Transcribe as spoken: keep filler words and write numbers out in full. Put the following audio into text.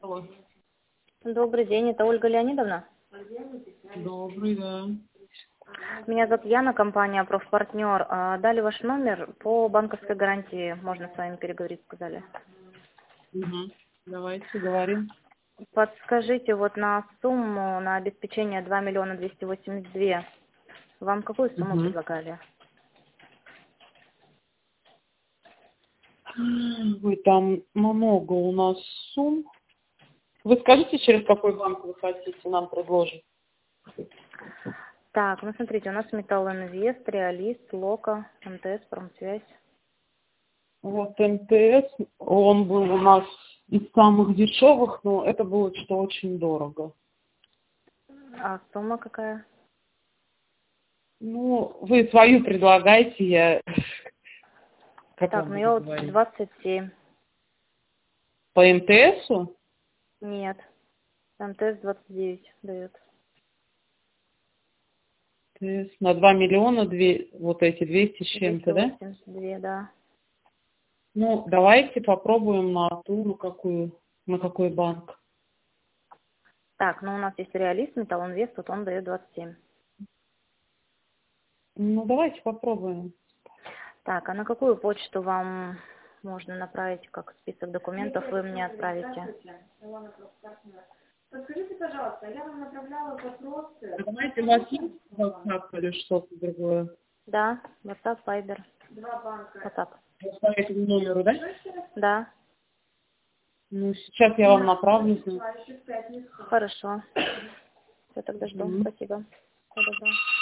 Алло. Добрый день, это Ольга Леонидовна. Добрый, да. Меня зовут Яна, компания «Профпартнер». А, Дали ваш номер по банковской гарантии. Можно с вами переговорить, сказали. Угу. Давайте говорим. Подскажите, вот на сумму, на обеспечение два миллиона двести восемьдесят два, вам какую сумму Угу. предлагали? Ой, там много у нас сумм. Вы скажите, через какой банк вы хотите нам предложить? Так, ну смотрите, у нас Металлинвест, Реалист, Лока, МТС, Промсвязь. Вот МТС, он был у нас из самых дешевых, но это было что очень дорого. А сумма какая? Ну, вы свою предлагайте, я... Как Так, вам ну буду я вот говорить? двадцать семь. По МТСу? Нет, МТС двадцать девять дает. МТС на два миллиона, две, вот эти двести с двести чем-то, да? восемьдесят два, да. Ну, давайте попробуем на ту, на какую, на какой банк. Так, ну у нас есть Реалист, Металлинвест, вот он дает двадцать семь. Ну, давайте попробуем. Так, а на какую почту вам можно направить, как список документов вы мне отправите? Подскажите, пожалуйста, я вам направляла вопросы. Давайте у вас есть WhatsApp или что-то другое? Да, WhatsApp, Viber, Два банка. WhatsApp. По этому номеру, да? Да, Ну, сейчас я вам направлю. Еще в пятницу. хорошо. Все, тогда жду. Мгм. Спасибо. Всего доброго.